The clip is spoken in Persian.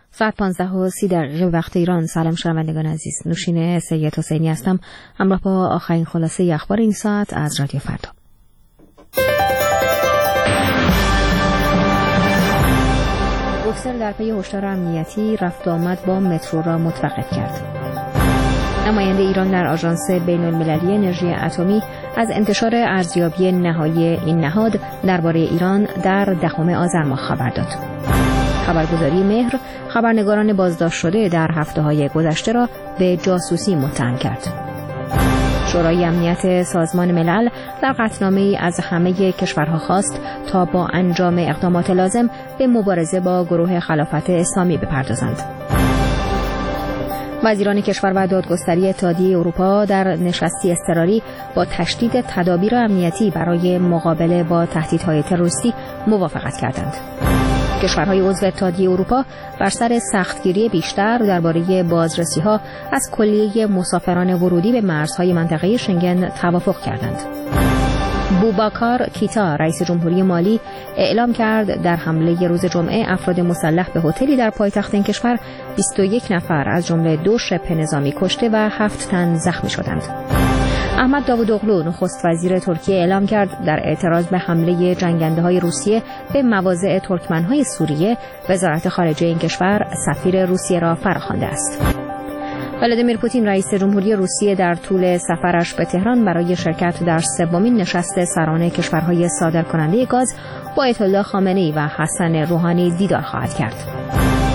ساعت 15:30 وقت ایران. سلام شنوندگان عزیز، نوشین سید حسینی هستم، همراه با آخرین خلاصه اخبار این ساعت از رادیو فردا. بروکسل در پی هشدار امنیتی رفت آمد با مترو را متوقف کرد. نماینده ایران در آژانس بین‌المللی انرژی اتمی از انتشار ارزیابی نهایی این نهاد درباره ایران در 10 آذر ماه خبر داد. خبرگزاری مهر خبرنگاران بازداشت شده در هفته‌های گذشته را به جاسوسی متهم کرد. شورای امنیت سازمان ملل در قطعنامه‌ای از همه کشورها خواست تا با انجام اقدامات لازم به مبارزه با گروه خلافت اسلامی بپردازند. وزیران کشور و دادگستری اتحادیه اروپا در نشستی اضطراری با تشدید تدابیر امنیتی برای مقابله با تهدیدهای تروریستی موافقت کردند. کشورهای عضو اتحادیه اروپا بر سر سختگیری بیشتر درباره بازرسی‌ها از کلیه مسافران ورودی به مرزهای منطقه شنگن توافق کردند. بوباکار کیتا رئیس جمهوری مالی اعلام کرد در حمله روز جمعه افراد مسلح به هتلی در پایتخت این کشور 21 نفر از جمله 2 شبه نظامی کشته و 7 تن زخمی شدند. احمد داوودوغلو نخست وزیر ترکیه اعلام کرد در اعتراض به حمله جنگنده‌های روسیه به مواضع ترکمن‌های سوریه وزارت خارجه این کشور سفیر روسیه را فراخوانده است. ولادیمیر پوتین رئیس جمهوری روسیه در طول سفرش به تهران برای شرکت در 3مین نشست سران کشورهای صادرکننده گاز با آیت الله خامنه‌ای و حسن روحانی دیدار خواهد کرد.